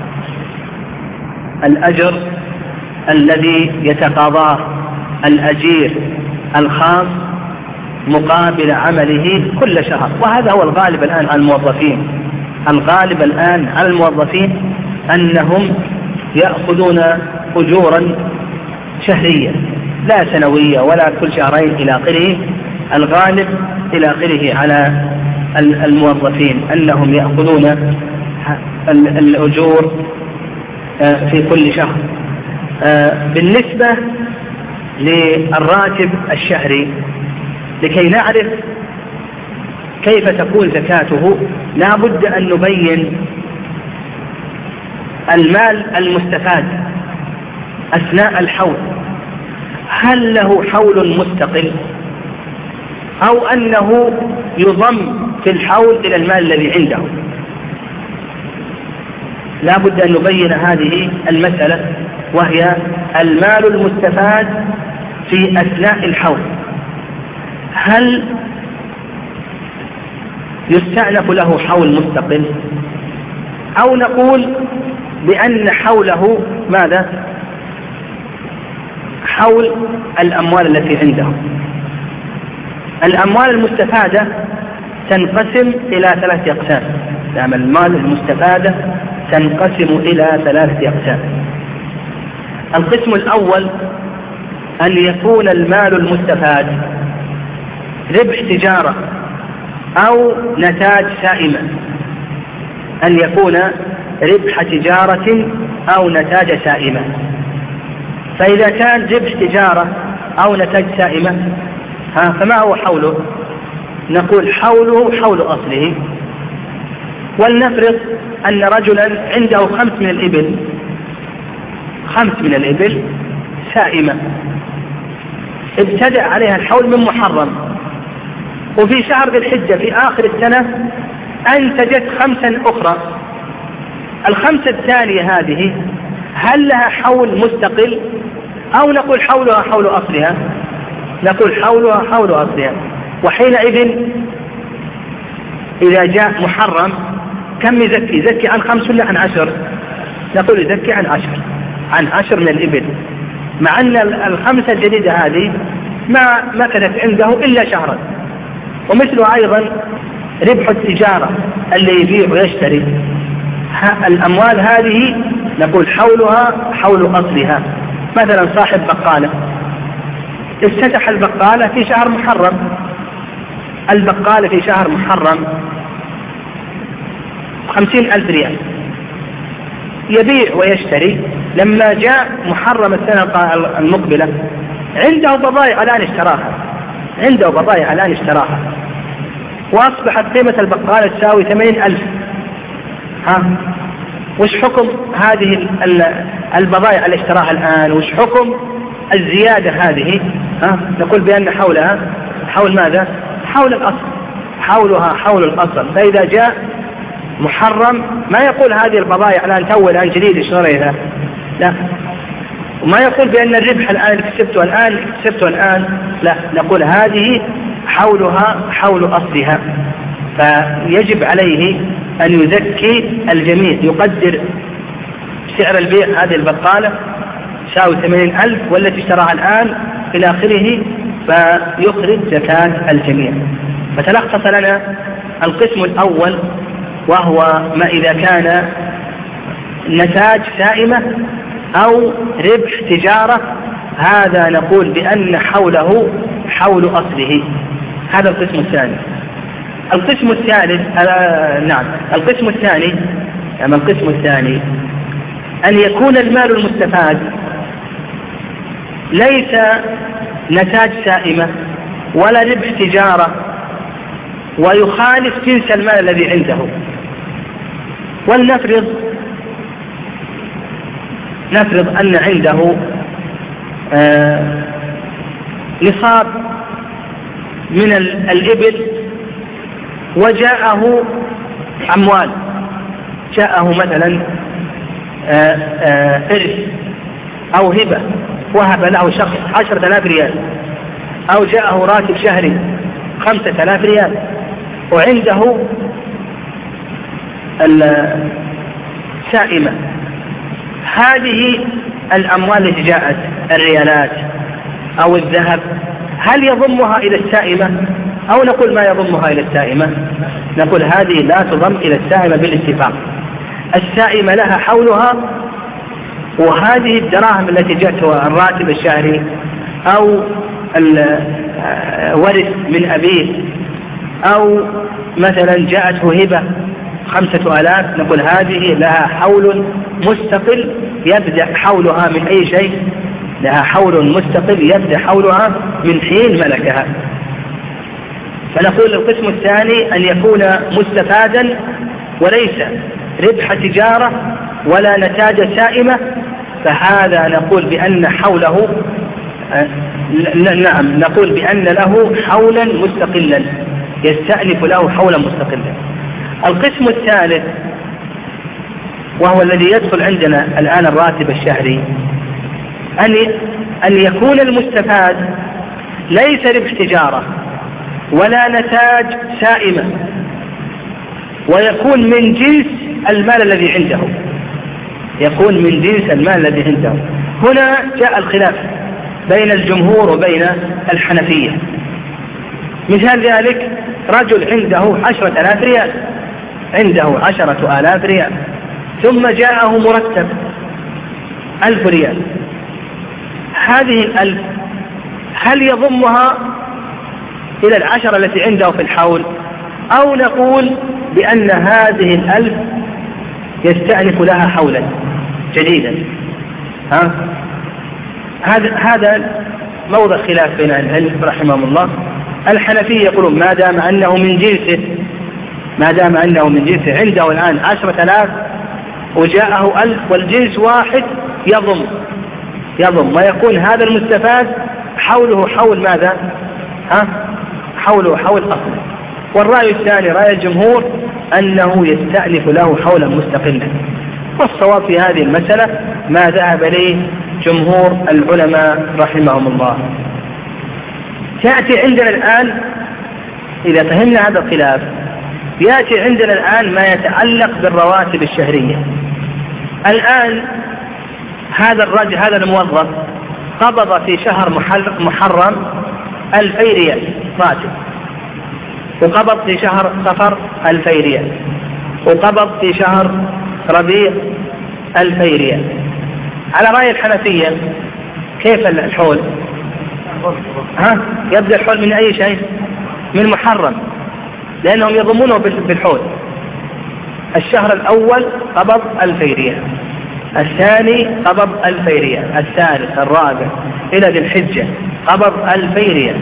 الأجر الذي يتقاضاه الأجير الخاص مقابل عمله كل شهر. وهذا هو الغالب الآن على الموظفين، الغالب الآن على الموظفين أنهم يأخذون أجورا شهرية لا سنوية ولا كل شهرين إلى آخره. الغالب إلى آخره على الموظفين أنهم يأخذون الأجور في كل شهر. بالنسبة للراتب الشهري، لكي نعرف كيف تكون زكاته لا بد أن نبين المال المستفاد أثناء الحول، هل له حول مستقل أو أنه يضم في الحول إلى المال الذي عنده. لا بد أن نبين هذه المسألة، وهي المال المستفاد في أثناء الحول، هل يستأنف له حول مستقل أو نقول بأن حوله ماذا؟ حول الأموال التي عنده. الأموال المستفادة تنقسم إلى 3 أقسام. نعم، المال المستفادة تنقسم إلى 3 أقسام. القسم الأول أن يكون المال المستفاد ربح تجارة أو نتاج سائمة، أن يكون ربح تجارة أو نتاج سائمة. فإذا كان ربح تجارة أو نتاج سائمة فما هو حوله؟ نقول حوله حول أصله. ولنفرض أن رجلا عنده 5 من الإبل، 5 من الإبل سائمة، ابتدأ عليها الحول من محرم، وفي شهر ذي الحجة في آخر السنة أنتجت 5 أخرى. ال5 الثانية هذه هل لها حول مستقل أو نقول حولها حول أصلها؟ نقول حولها حول أصلها. وحينئذ إذا جاء محرم كم يزكي؟ يزكي عن 5 ولا عن 10؟ نقول يزكي عن 10، عن 10 من الإبل، مع أن ال5 الجديدة هذه ما مكثت عنده إلا شهرا. ومثله أيضا ربح التجارة اللي يبيع ويشتري، الأموال هذه نقول حولها حول أصلها. مثلا صاحب بقالة افتتح البقالة في شهر محرم، البقالة في شهر محرم 50,000 ريال، يبيع ويشتري. لما جاء محرم السنة المقبلة عنده بضائع الآن اشتراها، عنده بضائع الآن اشتراها، وأصبحت قيمة البقالة تساوي 80,000. وش حكم هذه البضائع اللي اشتراها الآن؟ وش حكم الزيادة هذه؟ نقول بأن حولها حول ماذا؟ حول الأصل، حولها حول الأصل. فإذا جاء محرم ما يقول هذه البضائع الآن تو الآن جديد اشتريها، لا. وما يقول بأن الربح الآن كسبته الآن، لا، نقول هذه حولها حول أصلها. فيجب عليه أن يزكي الجميع، يقدر سعر البيع هذه البقالة تساوي 80,000 والتي اشتراها الآن إلى آخره، فيخرج زكاة الجميع. فتلخص لنا القسم الأول، وهو ما إذا كان نتاج سائمة أو ربح تجارة، هذا نقول بأن حوله حول أصله. هذا القسم الثاني. القسم الثالث القسم الثاني أن يكون المال المستفاد ليس نتاج سائمة ولا ربح تجارة، ويخالف جنس المال الذي عنده. ولنفرض أن عنده نصاب من الإبل وجاءه أموال، جاءه مثلا إرث أو هبة، وهب له شخص 10,000 ريال، أو جاءه راتب شهري 5000 ريال وعنده السائمة، هذه الأموال التي جاءت الريالات أو الذهب هل يضمها إلى السائمة أو نقول ما يضمها إلى السائمة؟ نقول هذه لا تضم إلى السائمة بالاتفاق. السائمة لها حولها، وهذه الدراهم التي جاءتها الراتب الشهري أو الورث من أبيه أو مثلا جاءته هبة 5000، نقول هذه لها حول مستقل يبدأ حولها من أي شيء، لها حول مستقل يبدأ حولها من حين ملكها. فنقول القسم الثاني أن يكون مستفادا وليس ربح تجارة ولا نتاج سائمة، فهذا نقول بأن حوله نعم نقول بأن له حولا مستقلا يستأنف له حولا مستقلا. القسم الثالث وهو الذي يدخل عندنا الآن الراتب الشهري، أن يكون المستفاد ليس ربح تجارة ولا نتاج سائمة، ويكون من جنس المال الذي عنده، يكون من جنس المال الذي عنده. هنا جاء الخلاف بين الجمهور وبين الحنفية. مثال ذلك رجل عنده 10,000 ريال، عنده 10,000 ريال، ثم جاءه مرتب 1000 ريال. هذه 1000 هل يضمها إلى 10 التي عنده في الحول، أو نقول بأن هذه 1000 يستأنف لها حولا جديدا؟ هذا موضع خلاف بين العلم رحمهم الله. الحنفية يقولون ما دام أنه من جنسه، ما دام أنه من جنسه عنده الآن 10,000 وجاءه 1000 والجنس واحد يضم ويكون هذا المستفاد حوله حول ماذا؟ حوله حول أصل. والرأي الثاني رأي الجمهور أنه يستأنف له حولا مستقلا. والصواب في هذه المسألة ما ذهب إليه جمهور العلماء رحمهم الله. يأتي عندنا الآن إذا فهمنا هذا الخلاف، يأتي عندنا الآن ما يتعلق بالرواتب الشهرية. الآن هذا الرجل هذا الموظف قبض في شهر محرم 2000 ريال راتب، وقبض في شهر صفر 2000 ريال، وقبض في شهر ربيع 2000 ريال. على رأي الحنفية كيف الحول؟ يبدأ الحول من أي شيء؟ من محرم، لأنهم يضمونه بالحول. الشهر الأول قبض 2000 ريال، الثاني قبض 2000 ريال، الثالث الرابع إلى ذي الحجة قبض 2000 ريال.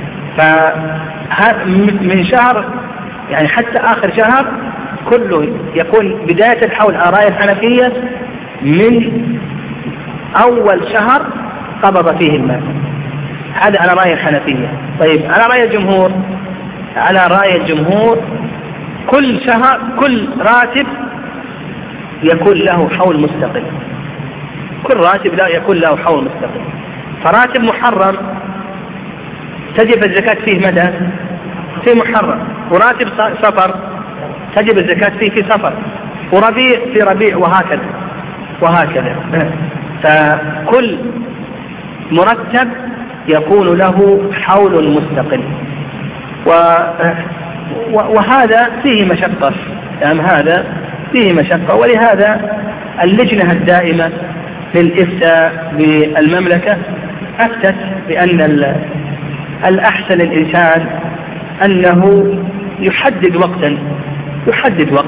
فمن شهر يعني حتى آخر شهر كله يكون بداية الحول على رأي الحنفية من أول شهر قبض فيه المال. هذا على رأي الحنفية. طيب على رأي الجمهور، على رأي الجمهور كل شهر كل راتب يكون له حول مستقل، كل راتب لا يكون له حول مستقل. فراتب محرم تجب الزكاة فيه متى؟ في محرم. وراتب صفر تجب الزكاة فيه في صفر، وربيع في ربيع، وهكذا. فكل مرتب يكون له حول مستقل. وهذا فيه مشقة، يعني هذا فيه مشقة. ولهذا اللجنة الدائمة للإفتاء بالمملكة أفتت بأن الأحسن للإنسان أنه يحدد وقت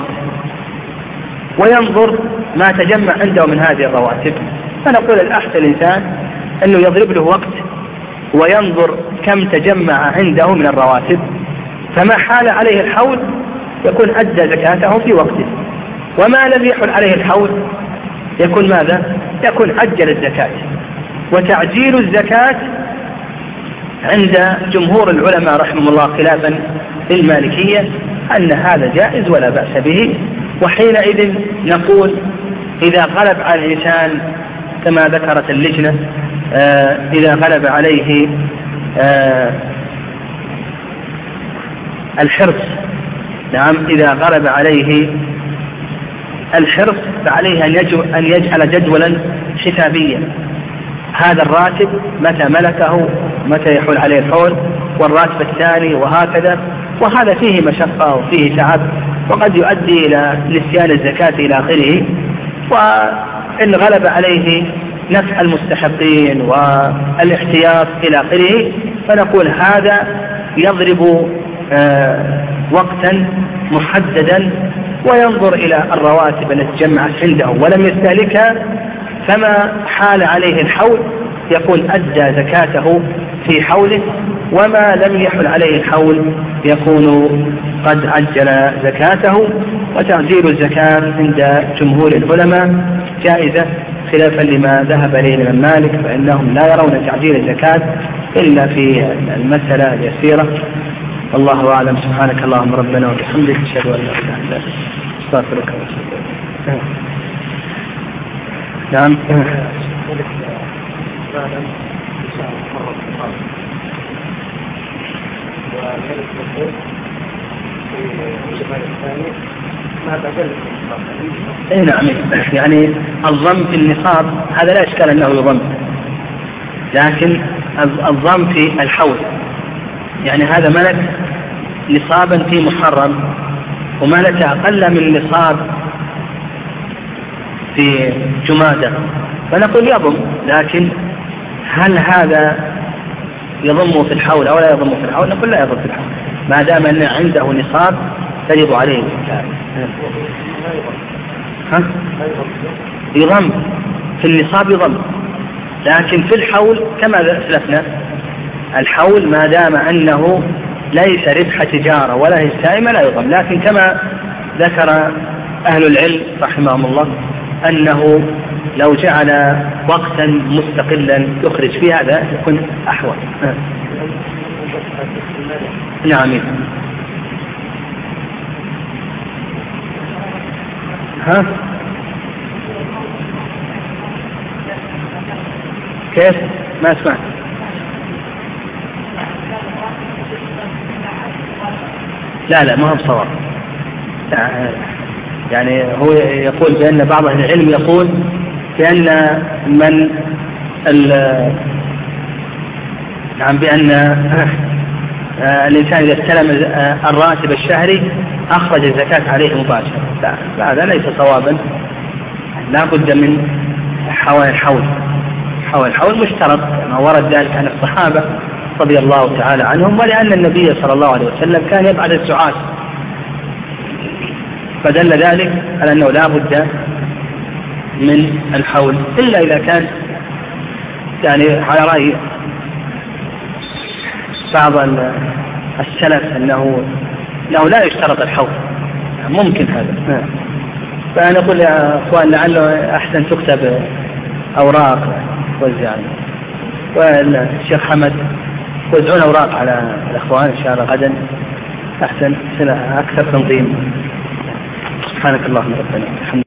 وينظر ما تجمع عنده من هذه الرواتب. فنقول الأحسن للإنسان أنه يضرب له وقت وينظر كم تجمع عنده من الرواتب، فما حال عليه الحول يكون أدى زكاته في وقته، وما لم يحل عليه الحول يكون ماذا؟ يكون أجل الزكاة. وتعجيل الزكاة عند جمهور العلماء رحمه الله خلافا للمالكية أن هذا جائز ولا بأس به. وحينئذ نقول إذا غلب على الإنسان كما ذكرت اللجنة، إذا غلب عليه الحرص، نعم، إذا غلب عليه الحرص فعليه أن يجعل جدولا حسابيا، هذا الراتب متى ملكه، متى يحول عليه الحول، والراتب الثاني، وهكذا. وهذا فيه مشقة وفيه تعب، وقد يؤدي إلى نسيان الزكاة إلى آخره. وإن غلب عليه نفع المستحقين والاحتياط إلى آخره فنقول هذا يضرب وقتا محددا وينظر إلى الرواتب التي جمعت عنده ولم يستهلكها، فما حال عليه الحول يكون أدى زكاته في حوله، وما لم يحل عليه الحول يكون قد عجل زكاته. وتعجيل الزكاة عند جمهور العلماء جائزة، خلافا لما ذهب إليه الإمام مالك، فإنهم لا يرون تعجيل الزكاة إلا في المسألة اليسيرة. والله أعلم. سبحانك اللهم ربنا وبحمدك، أشهد أن لا إله إلا أنت، أستغفرك وأتوب إليك. نعم. نعم، يعني الضم في النصاب هذا لا إشكال أنه يضم، لكن الضم في الحول، يعني هذا ملك نصابا في محرم وملك أقل من نصاب في جمادة، فنقول يضم، لكن هل هذا يضم في الحول أو لا يضم في الحول؟ نقول لا يضم في الحول، ما دام أن عنده نصاب تجب عليه الزكاة. يضم في النصاب يضم، لكن في الحول كما أسلفنا الحول ما دام أنه ليس ربح تجارة ولا هي سائمة لا يضم، لكن كما ذكر أهل العلم رحمهم الله أنه لو جعل وقتا مستقلا يخرج فيه هذا يكون أحوط. نعم. ها كيف؟ ما اسمع. لا ما هو بصواب، يعني هو يقول بأن بعض أهل العلم يقول بأن من نعم بأن الإنسان إذا استلم الراتب الشهري أخرج الزكاة عليه مباشرة. لا هذا ليس صوابا، لا بد من حول الحول مشترط كما ورد ذلك عن الصحابة رضي الله تعالى عنهم، ولأن النبي صلى الله عليه وسلم كان يبعث السعاة، فدل ذلك على أنه لا بد من الحول، إلا إذا كان يعني على رأي بعض السلف أنه لا يشترط الحول، ممكن هذا. فأنا أقول يا أخوان لعله أحسن تكتب أوراق توزع، والشيخ حمد وزعون أوراق على الأخوان إن شاء الله غدا أحسن أكثر تنظيم. سبحانك اللهم ربنا.